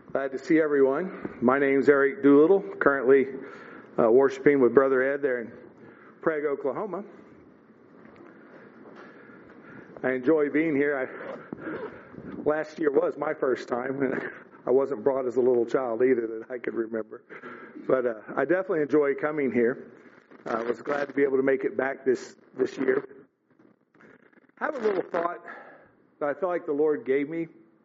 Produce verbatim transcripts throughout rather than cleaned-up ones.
Glad to see everyone. My name's Eric Doolittle, currently uh, worshiping with Brother Ed there in Prague, Oklahoma. I enjoy being here. I, last year was my first time, and I wasn't brought as a little child either that I could remember. But uh, I definitely enjoy coming here. I uh, was glad to be able to make it back this, this year. I have a little thought that I feel like the Lord gave me.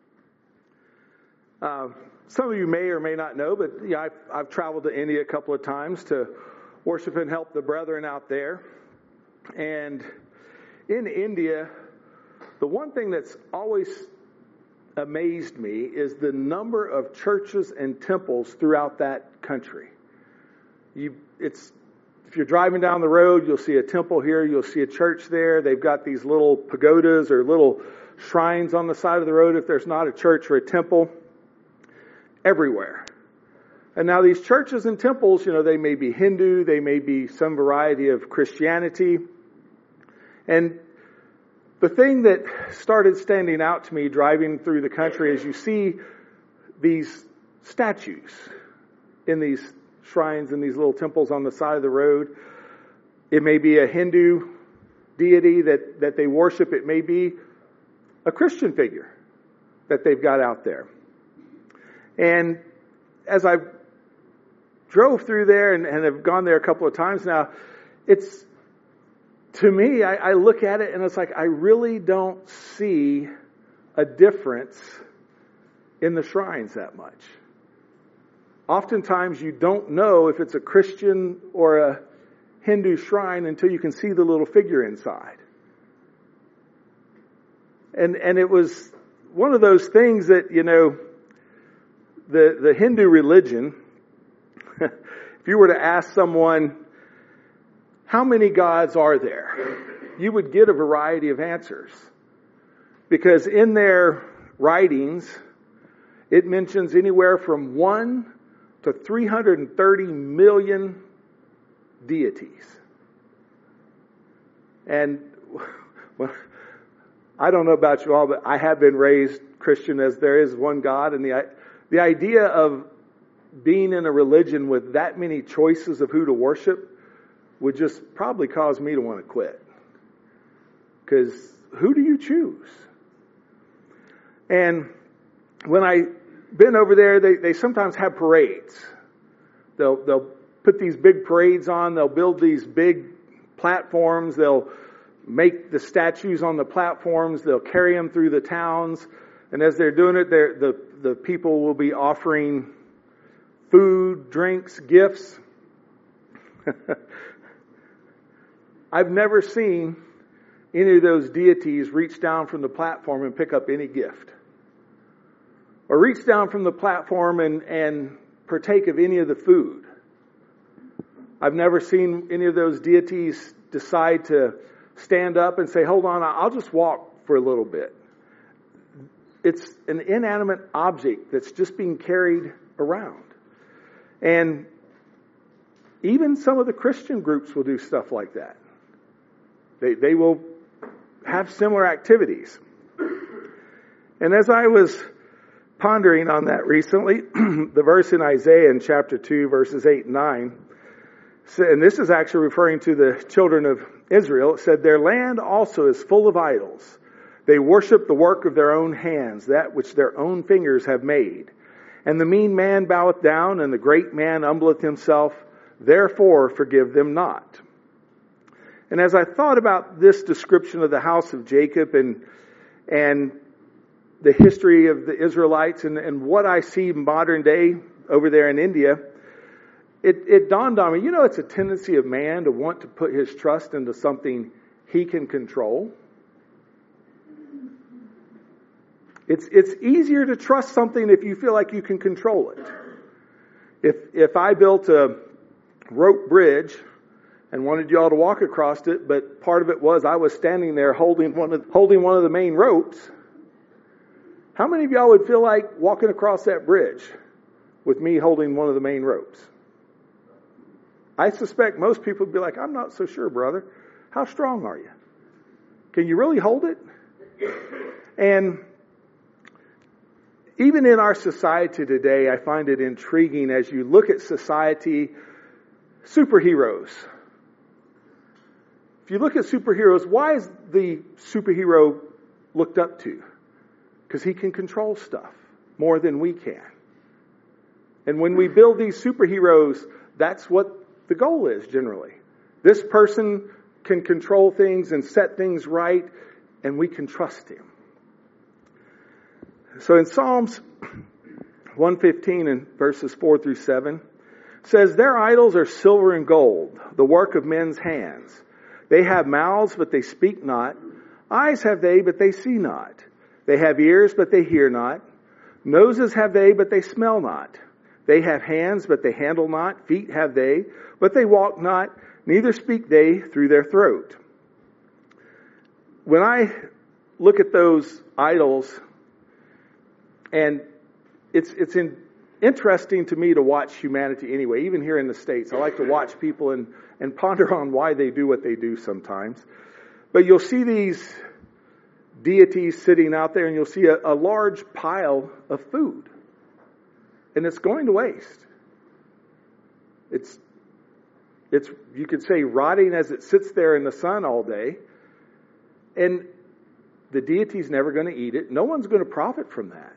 Uh, some of you may or may not know, but yeah, I've, I've traveled to India a couple of times to worship and help the brethren out there. And in India, the one thing that's always amazed me is the number of churches and temples throughout that country. You, it's if you're driving down the road, you'll see a temple here, you'll see a church there. They've got these little pagodas or little shrines on the side of the road if there's not a church or a temple. Everywhere. And now these churches and temples, you know, they may be Hindu, they may be some variety of Christianity. And the thing that started standing out to me driving through the country is you see these statues in these shrines and these little temples on the side of the road. It may be a Hindu deity that, that they worship. It may be a Christian figure that they've got out there. And as I drove through there and, and have gone there a couple of times now, it's, to me, I, I look at it and it's like, I really don't see a difference in the shrines that much. Oftentimes you don't know if it's a Christian or a Hindu shrine until you can see the little figure inside. And, and it was one of those things that, you know, The the Hindu religion, if you were to ask someone, how many gods are there? You would get a variety of answers. Because in their writings, it mentions anywhere from one to three hundred thirty million deities. And well, I don't know about you all, but I have been raised Christian as there is one God, and the The idea of being in a religion with that many choices of who to worship would just probably cause me to want to quit. Because who do you choose? And when I've been over there, they, they sometimes have parades. They'll, they'll put these big parades on. They'll build these big platforms. They'll make the statues on the platforms. They'll carry them through the towns. And as they're doing it, they're, the, the people will be offering food, drinks, gifts. I've never seen any of those deities reach down from the platform and pick up any gift. Or reach down from the platform and, and partake of any of the food. I've never seen any of those deities decide to stand up and say, hold on, I'll just walk for a little bit. It's an inanimate object that's just being carried around. And even some of the Christian groups will do stuff like that. They they will have similar activities. And as I was pondering on that recently, the verse in Isaiah in chapter two, verses eight and nine, and this is actually referring to the children of Israel, it said, their land also is full of idols. They worship the work of their own hands, that which their own fingers have made. And the mean man boweth down, and the great man humbleth himself. Therefore forgive them not. And as I thought about this description of the house of Jacob and and the history of the Israelites and, and what I see modern day over there in India, it, it dawned on me, you know, it's a tendency of man to want to put his trust into something he can control. It's it's easier to trust something if you feel like you can control it. If if I built a rope bridge and wanted y'all to walk across it, but part of it was I was standing there holding one of holding one of the main ropes, how many of y'all would feel like walking across that bridge with me holding one of the main ropes? I suspect most people would be like, I'm not so sure, brother. How strong are you? Can you really hold it? And even in our society today, I find it intriguing as you look at society, superheroes. If you look at superheroes, why is the superhero looked up to? Because he can control stuff more than we can. And when we build these superheroes, that's what the goal is generally. This person can control things and set things right, and we can trust him. So in Psalms one fifteen and verses four through seven, says, their idols are silver and gold, the work of men's hands. They have mouths, but they speak not. Eyes have they, but they see not. They have ears, but they hear not. Noses have they, but they smell not. They have hands, but they handle not. Feet have they, but they walk not. Neither speak they through their throat. When I look at those idols, and it's it's in, interesting to me to watch humanity anyway, even here in the States. I like to watch people and, and ponder on why they do what they do sometimes. But you'll see these deities sitting out there, and you'll see a, a large pile of food. And it's going to waste. It's, it's, you could say, rotting as it sits there in the sun all day. And the deity's never going to eat it. No one's going to profit from that.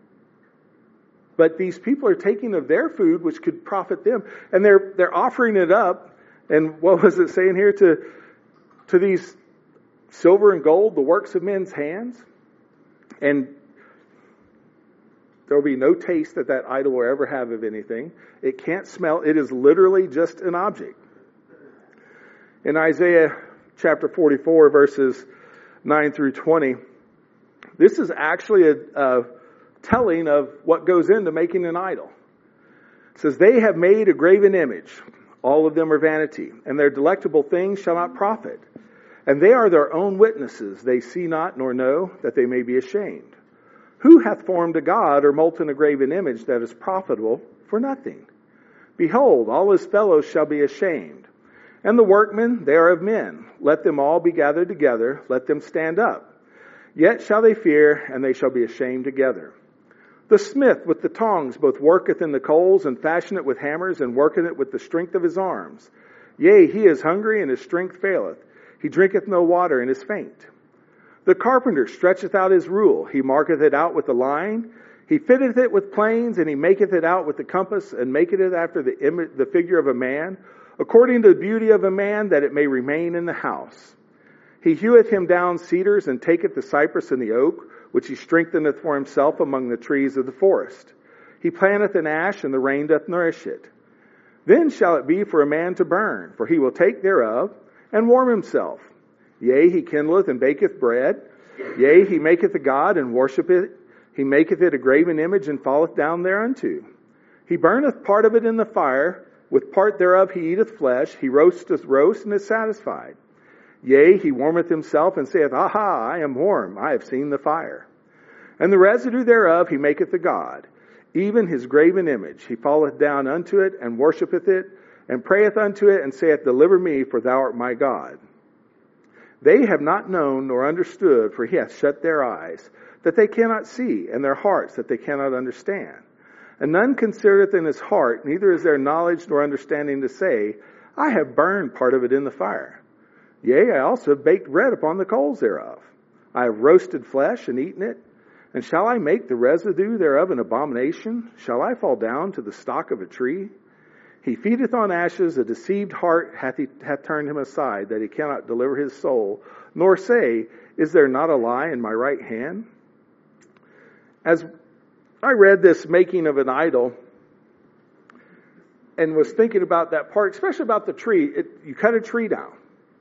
But these people are taking of their food, which could profit them, and they're they're offering it up. And what was it saying here? To to these silver and gold, the works of men's hands. And there will be no taste that that idol will ever have of anything. It can't smell. It is literally just an object. In Isaiah chapter forty-four, verses nine through twenty, this is actually a, a telling of what goes into making an idol. It says, they have made a graven image. All of them are vanity, and their delectable things shall not profit. And they are their own witnesses. They see not nor know, that they may be ashamed. Who hath formed a god or molten a graven image that is profitable for nothing? Behold, all his fellows shall be ashamed. And the workmen, they are of men. Let them all be gathered together. Let them stand up. Yet shall they fear, and they shall be ashamed together. The smith with the tongs both worketh in the coals, and fashioneth with hammers, and worketh it with the strength of his arms. Yea, he is hungry, and his strength faileth. He drinketh no water, and is faint. The carpenter stretcheth out his rule. He marketh it out with the line. He fitteth it with planes, and he maketh it out with the compass, and maketh it after the image, the figure of a man, according to the beauty of a man, that it may remain in the house. He heweth him down cedars, and taketh the cypress and the oak, which he strengtheneth for himself among the trees of the forest. He planteth an ash, and the rain doth nourish it. Then shall it be for a man to burn, for he will take thereof, and warm himself. Yea, he kindleth and baketh bread. Yea, he maketh a god, and worshipeth it. He maketh it a graven image, and falleth down thereunto. He burneth part of it in the fire, with part thereof he eateth flesh. He roasteth roast, and is satisfied. Yea, he warmeth himself, and saith, Aha, I am warm, I have seen the fire. And the residue thereof he maketh a god, even his graven image. He falleth down unto it, and worshipeth it, and prayeth unto it, and saith, Deliver me, for thou art my God. They have not known nor understood, for he hath shut their eyes, that they cannot see, and their hearts, that they cannot understand. And none considereth in his heart, neither is there knowledge nor understanding to say, I have burned part of it in the fire. Yea, I also have baked bread upon the coals thereof. I have roasted flesh and eaten it. And shall I make the residue thereof an abomination? Shall I fall down to the stock of a tree? He feedeth on ashes, a deceived heart hath he hath turned him aside, that he cannot deliver his soul, nor say, Is there not a lie in my right hand? As I read this making of an idol, and was thinking about that part, especially about the tree, it, you cut a tree down.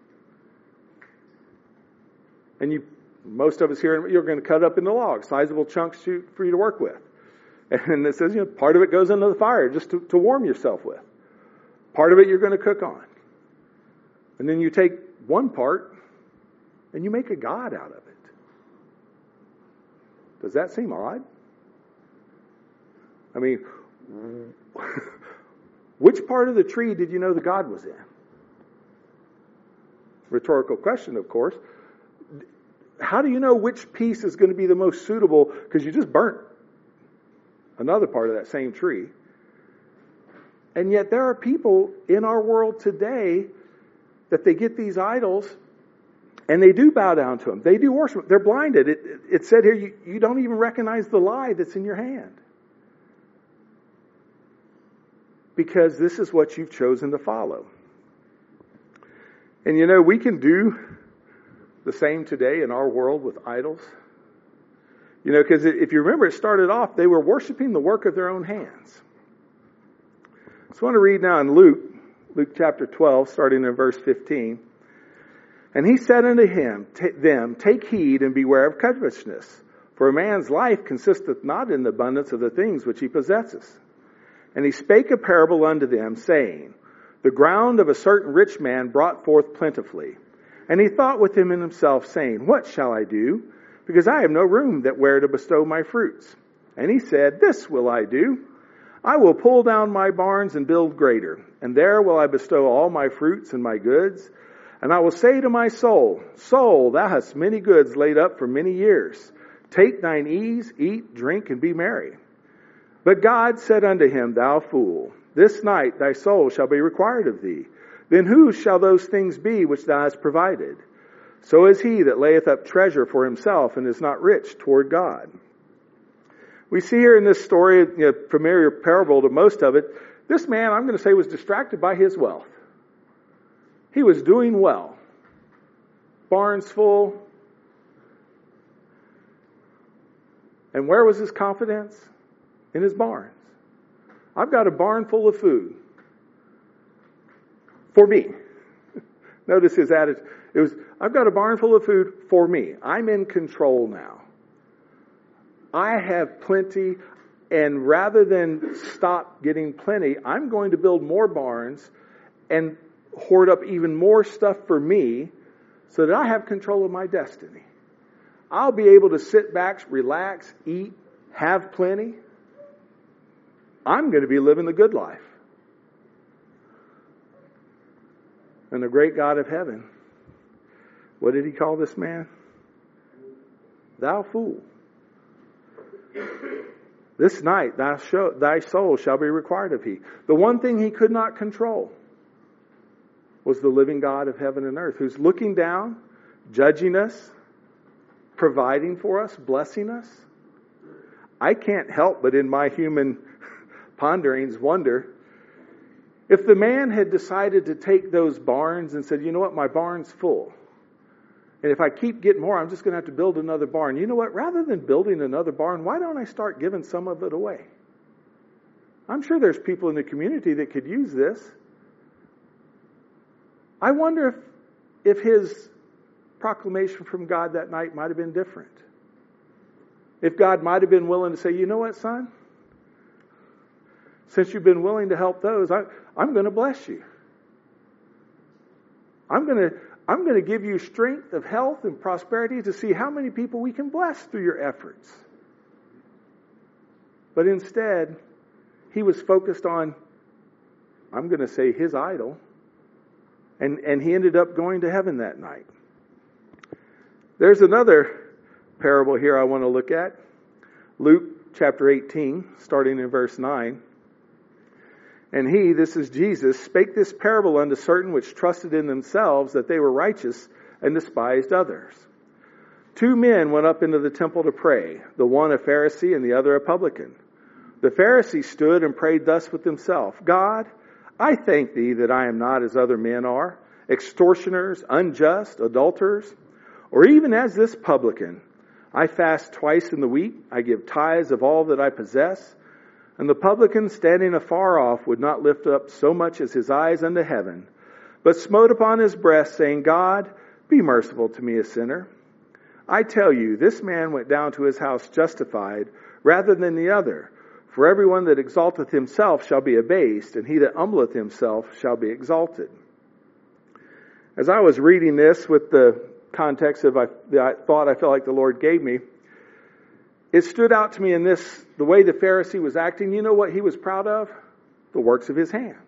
And you, most of us here, you're going to cut up into logs, sizable chunks to, for you to work with. And it says, you know, part of it goes into the fire just to, to warm yourself with. Part of it you're going to cook on. And then you take one part and you make a god out of it. Does that seem odd? I mean, which part of the tree did you know the god was in? Rhetorical question, of course. How do you know which piece is going to be the most suitable? Because you just burnt another part of that same tree. And yet there are people in our world today that they get these idols and they do bow down to them. They do worship. They're blinded. It, it said here, you, you don't even recognize the lie that's in your hand. Because this is what you've chosen to follow. And you know, we can do the same today in our world with idols. You know, because if you remember, it started off, they were worshiping the work of their own hands. So I want to read now in Luke, Luke chapter twelve, starting in verse fifteen. And he said unto him, them, take heed and beware of covetousness, for a man's life consisteth not in the abundance of the things which he possesses. And he spake a parable unto them, saying, the ground of a certain rich man brought forth plentifully. And he thought within himself, saying, what shall I do? Because I have no room that where to bestow my fruits. And he said, this will I do. I will pull down my barns and build greater, and there will I bestow all my fruits and my goods. And I will say to my soul, soul, thou hast many goods laid up for many years. Take thine ease, eat, drink, and be merry. But God said unto him, thou fool, this night thy soul shall be required of thee. Then whose shall those things be which thou hast provided? So is he that layeth up treasure for himself and is not rich toward God. We see here in this story, you know, familiar parable to most of it, this man, I'm going to say, was distracted by his wealth. He was doing well. Barns full. And where was his confidence? In his barns. I've got a barn full of food. For me. Notice his attitude. It was, I've got a barn full of food for me. I'm in control now. I have plenty, and rather than stop getting plenty, I'm going to build more barns and hoard up even more stuff for me so that I have control of my destiny. I'll be able to sit back, relax, eat, have plenty. I'm going to be living the good life. And the great God of heaven, what did he call this man? Thou fool. This night thy, show, thy soul shall be required of thee. The one thing he could not control was the living God of heaven and earth, who's looking down, judging us, providing for us, blessing us. I can't help but in my human ponderings wonder, if the man had decided to take those barns and said, you know what, my barn's full. And if I keep getting more, I'm just going to have to build another barn. You know what, rather than building another barn, why don't I start giving some of it away? I'm sure there's people in the community that could use this. I wonder if, if his proclamation from God that night might have been different. If God might have been willing to say, you know what, son? Since you've been willing to help those, I, I'm going to bless you. I'm going to, I'm going to give you strength of health and prosperity to see how many people we can bless through your efforts. But instead, he was focused on, I'm going to say, his idol. And, and he ended up going to heaven that night. There's another parable here I want to look at. Luke chapter eighteen, starting in verse nine. And he, this is Jesus, spake this parable unto certain which trusted in themselves that they were righteous and despised others. Two men went up into the temple to pray, the one a Pharisee and the other a publican. The Pharisee stood and prayed thus with himself, God, I thank thee that I am not as other men are, extortioners, unjust, adulterers, or even as this publican. I fast twice in the week, I give tithes of all that I possess. And the publican, standing afar off, would not lift up so much as his eyes unto heaven, but smote upon his breast, saying, God, be merciful to me, a sinner. I tell you, this man went down to his house justified rather than the other. For everyone that exalteth himself shall be abased, and he that humbleth himself shall be exalted. As I was reading this with the context of I, the thought I felt like the Lord gave me, it stood out to me in this, the way the Pharisee was acting. You know what he was proud of? The works of his hands.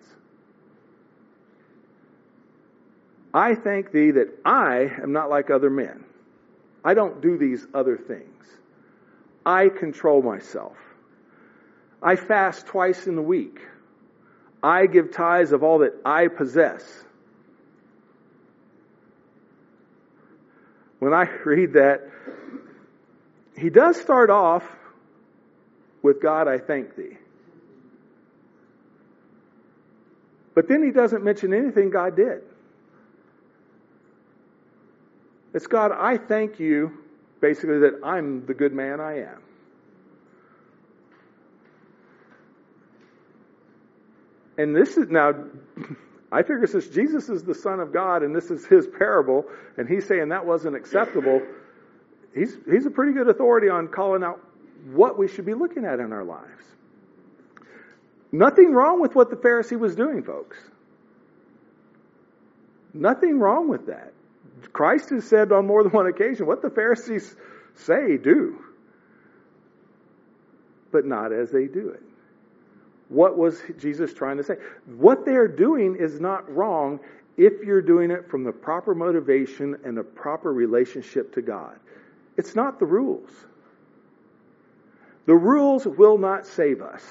I thank thee that I am not like other men. I don't do these other things. I control myself. I fast twice in the week. I give tithes of all that I possess. When I read that, he does start off with God, I thank thee. But then he doesn't mention anything God did. It's God, I thank you, basically, that I'm the good man I am. And this is now, I figure since Jesus is the Son of God and this is his parable, and he's saying that wasn't acceptable, he's he's a pretty good authority on calling out what we should be looking at in our lives. Nothing wrong with what the Pharisee was doing, folks. Nothing wrong with that. Christ has said on more than one occasion, what the Pharisees say, do. But not as they do it. What was Jesus trying to say? What they're doing is not wrong if you're doing it from the proper motivation and the proper relationship to God. It's not the rules. The rules will not save us.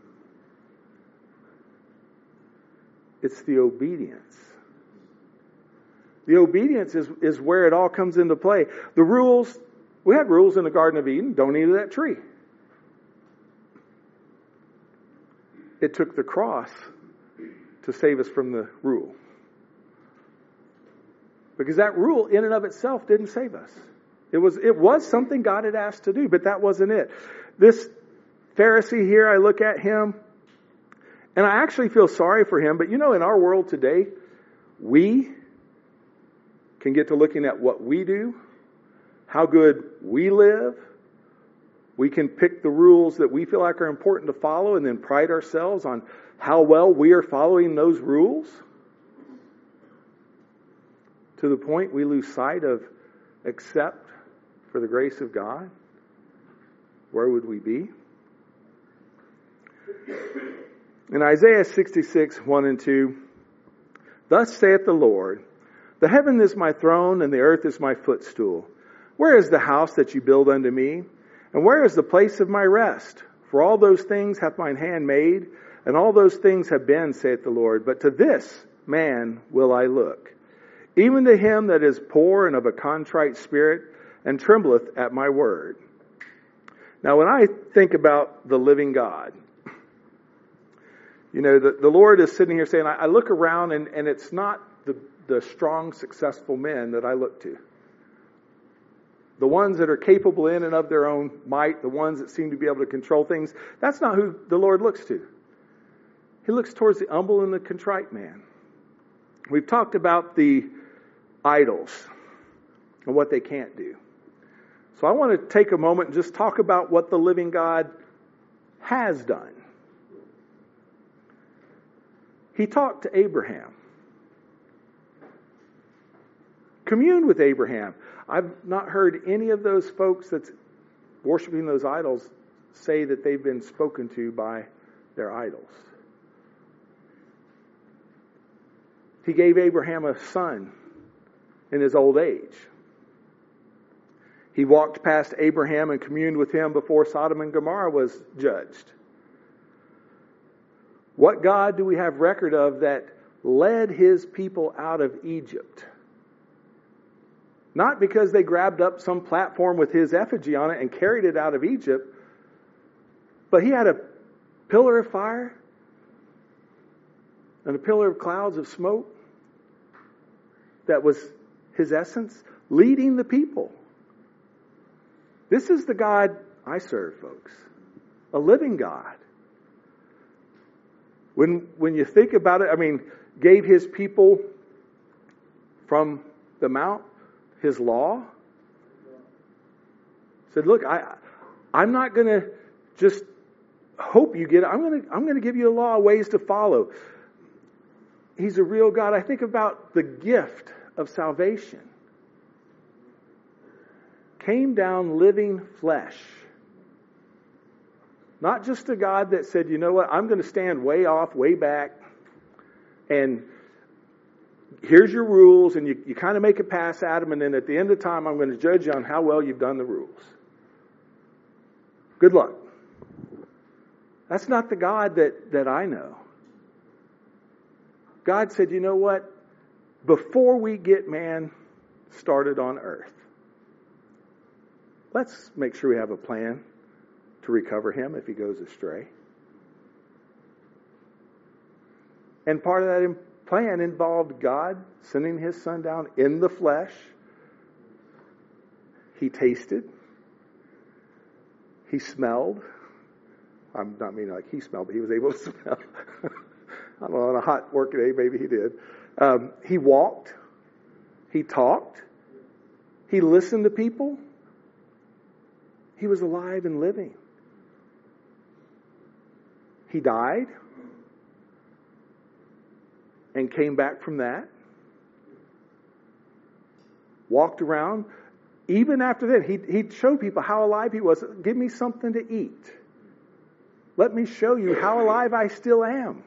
It's the obedience. The obedience is, is where it all comes into play. The rules, we had rules in the Garden of Eden, don't eat of that tree. It took the cross to save us from the rule. Because that rule in and of itself didn't save us. It was, it was something God had asked to do, but that wasn't it. This Pharisee here, I look at him, and I actually feel sorry for him. But you know, in our world today, we can get to looking at what we do, how good we live. We can pick the rules that we feel like are important to follow and then pride ourselves on how well we are following those rules. To the point we lose sight of except for the grace of God. Where would we be? In Isaiah sixty-six, one and two, thus saith the Lord, the heaven is my throne and the earth is my footstool. Where is the house that you build unto me? And where is the place of my rest? For all those things hath mine hand made, and all those things have been, saith the Lord. But to this man will I look, even to him that is poor and of a contrite spirit, and trembleth at my word. Now, when I think about the living God, you know, the, the Lord is sitting here saying, I, I look around and, and it's not the, the strong, successful men that I look to. The ones that are capable in and of their own might, the ones that seem to be able to control things, that's not who the Lord looks to. He looks towards the humble and the contrite man. We've talked about the idols and what they can't do. So I want to take a moment and just talk about what the living God has done. He talked to Abraham. Communed with Abraham. I've not heard any of those folks that's worshiping those idols say that they've been spoken to by their idols. He gave Abraham a son in his old age. He walked past Abraham and communed with him before Sodom and Gomorrah was judged. What God do we have record of that led his people out of Egypt? Not because they grabbed up some platform with his effigy on it and carried it out of Egypt, but he had a pillar of fire and a pillar of clouds of smoke that was his essence, leading the people. This is the God I serve, folks. A living God. When, when you think about it, I mean, gave his people from the mount his law. Said, look, I, I'm not going to just hope you get it. I'm going to, I'm going to give you a law of ways to follow. He's a real God. I think about the gift of salvation. Came down living flesh. Not just a God that said, you know what, I'm going to stand way off, way back, and here's your rules, and you, you kind of make it past Adam, and then at the end of time, I'm going to judge you on how well you've done the rules. Good luck. That's not the God that, that I know. God said, you know what? Before we get man started on earth, let's make sure we have a plan to recover him if he goes astray. And part of that plan involved God sending his son down in the flesh. He tasted. He smelled. I'm not meaning like he smelled, but he was able to smell. I don't know, on a hot work day, maybe he did. Um, he walked. He talked. He listened to people. He was alive and living. He died and came back from that. Walked around. Even after that, he he showed people how alive he was. Give me something to eat. Let me show you how alive I still am.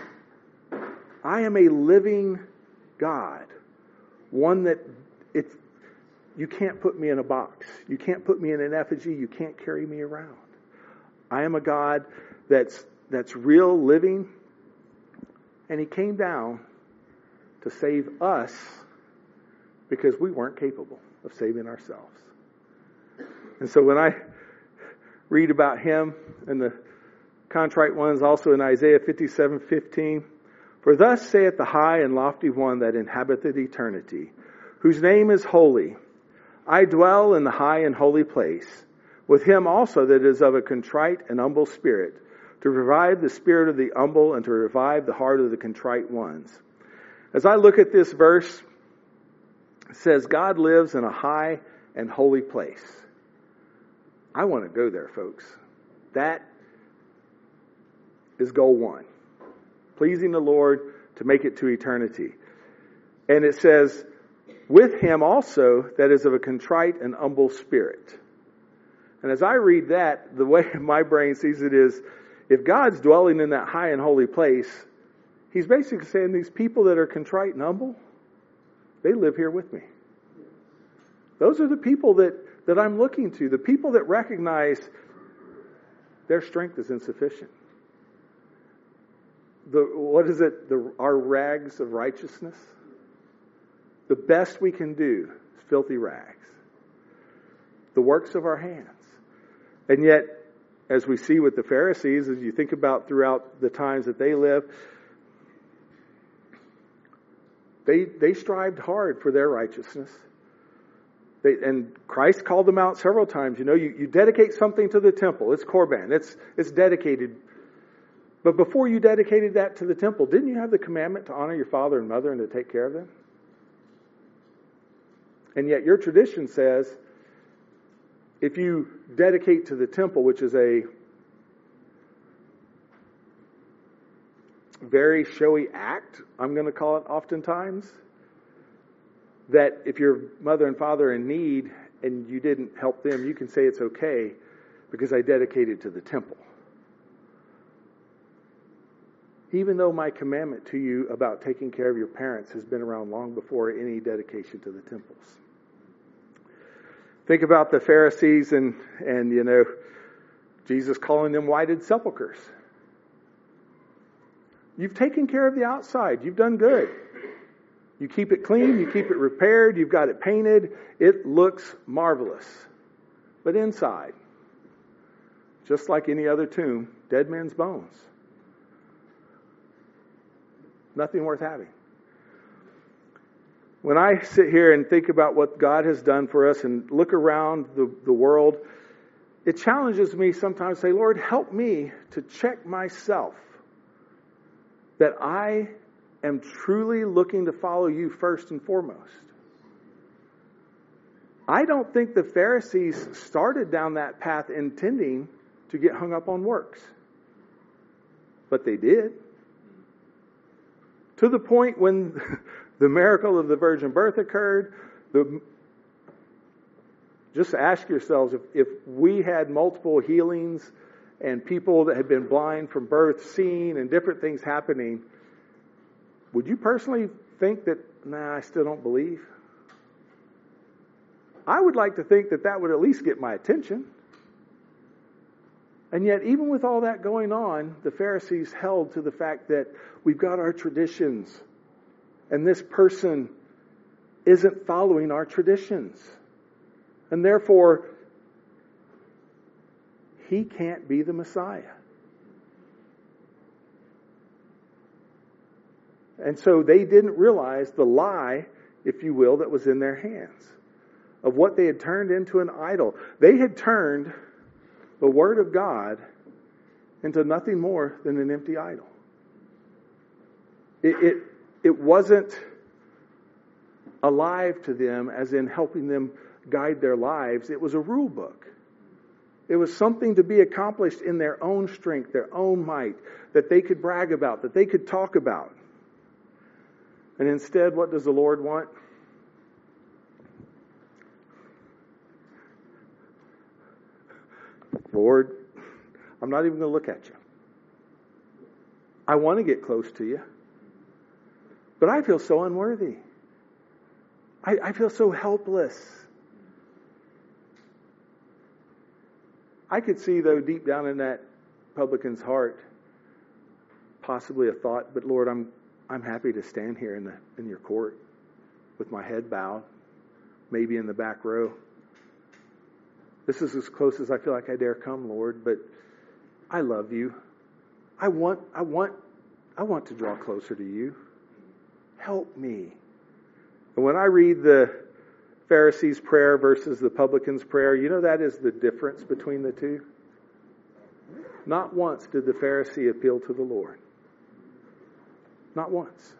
I am a living God. One that it's you can't put me in a box. You can't put me in an effigy. You can't carry me around. I am a God that's that's real, living. And he came down to save us because we weren't capable of saving ourselves. And so when I read about him and the contrite ones, also in Isaiah fifty-seven fifteen, for thus saith the high and lofty one that inhabiteth eternity, whose name is holy. I dwell in the high and holy place, with him also that is of a contrite and humble spirit, to revive the spirit of the humble and to revive the heart of the contrite ones. As I look at this verse, it says God lives in a high and holy place. I want to go there, folks. That is goal one. Pleasing the Lord to make it to eternity. And it says, with him also that is of a contrite and humble spirit. And as I read that, the way my brain sees it is, if God's dwelling in that high and holy place, he's basically saying these people that are contrite and humble, they live here with me. Those are the people that, that I'm looking to. The people that recognize their strength is insufficient. The, what is it? The, our rags of righteousness? The best we can do is filthy rags. The works of our hands. And yet, as we see with the Pharisees, as you think about throughout the times that they lived, They they strived hard for their righteousness. They, and Christ called them out several times. You know, you, you dedicate something to the temple. It's Korban. It's it's dedicated. But before you dedicated that to the temple, didn't you have the commandment to honor your father and mother and to take care of them? And yet your tradition says, if you dedicate to the temple, which is a very showy act, I'm going to call it oftentimes, that if your mother and father are in need and you didn't help them, you can say it's okay because I dedicated to the temple. Even though my commandment to you about taking care of your parents has been around long before any dedication to the temples. Think about the Pharisees and, and you know, Jesus calling them whited sepulchres. You've taken care of the outside. You've done good. You keep it clean. You keep it repaired. You've got it painted. It looks marvelous. But inside, just like any other tomb, dead men's bones. Nothing worth having. When I sit here and think about what God has done for us and look around the, the world, it challenges me sometimes to say, Lord, help me to check myself. That I am truly looking to follow you first and foremost. I don't think the Pharisees started down that path intending to get hung up on works. But they did. To the point when the miracle of the virgin birth occurred, the, just ask yourselves, if, if we had multiple healings and people that had been blind from birth seeing and different things happening, would you personally think that, nah, I still don't believe? I would like to think that that would at least get my attention. And yet, even with all that going on, the Pharisees held to the fact that we've got our traditions, and this person isn't following our traditions. And therefore, he can't be the Messiah. And so they didn't realize the lie, if you will, that was in their hands, of what they had turned into an idol. They had turned the Word of God into nothing more than an empty idol. It, it, it wasn't alive to them, as in helping them guide their lives. It was a rule book. It was something to be accomplished in their own strength, their own might, that they could brag about, that they could talk about. And instead, what does the Lord want? Lord, I'm not even going to look at you. I want to get close to you, but I feel so unworthy. I, I feel so helpless. I could see, though, deep down in that publican's heart, possibly a thought, but Lord, I'm I'm happy to stand here in the in your court with my head bowed, maybe in the back row. This is as close as I feel like I dare come, Lord, but I love you. I want I want I want to draw closer to you. Help me. And when I read the Pharisees' prayer versus the publican's prayer, you know that is the difference between the two. Not once did the Pharisee appeal to the Lord. Not once.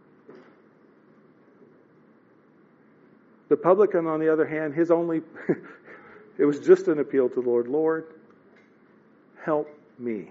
The publican, on the other hand, his only, it was just an appeal to the Lord. Lord, help me.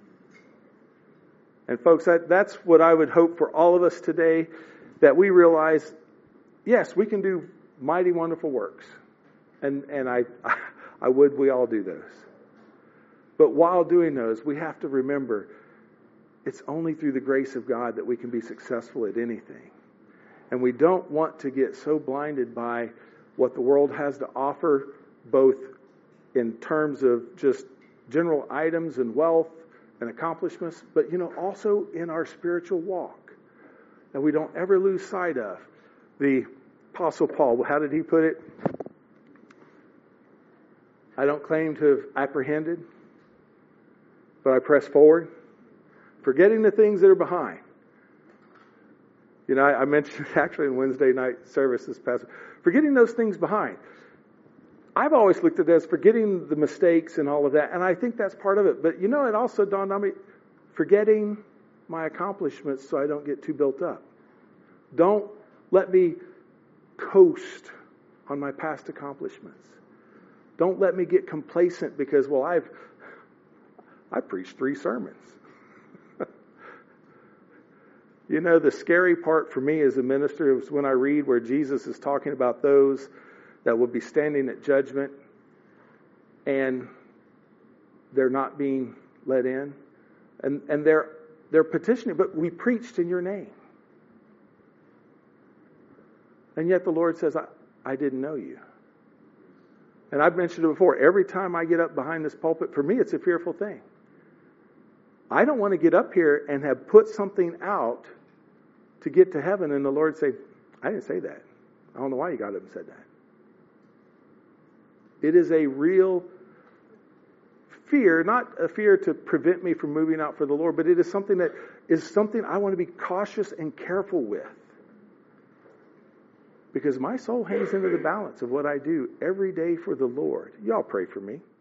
And folks, that, that's what I would hope for all of us today, that we realize, yes, we can do mighty, wonderful works. And, and I, I would we all do those. But while doing those, we have to remember it's only through the grace of God that we can be successful at anything. And we don't want to get so blinded by what the world has to offer, both in terms of just general items and wealth and accomplishments, but, you know, also in our spiritual walk. That we don't ever lose sight of. The Apostle Paul, how did he put it? I don't claim to have apprehended, but I press forward, forgetting the things that are behind. You know, I, I mentioned actually in Wednesday night service this past, forgetting those things behind. I've always looked at it as forgetting the mistakes and all of that, and I think that's part of it. But you know, it also dawned on me, forgetting my accomplishments so I don't get too built up. Don't let me coast on my past accomplishments. Don't let me get complacent because, well, I've I preached three sermons. You know, the scary part for me as a minister is when I read where Jesus is talking about those that will be standing at judgment and they're not being let in. And and they're they're petitioning, but we preached in your name. And yet the Lord says, I, I didn't know you. And I've mentioned it before. Every time I get up behind this pulpit, for me, it's a fearful thing. I don't want to get up here and have put something out to get to heaven and the Lord say, I didn't say that. I don't know why you got up and said that. It is a real fear, not a fear to prevent me from moving out for the Lord, but it is something that is something I want to be cautious and careful with. Because my soul hangs into the balance of what I do every day for the Lord. Y'all pray for me.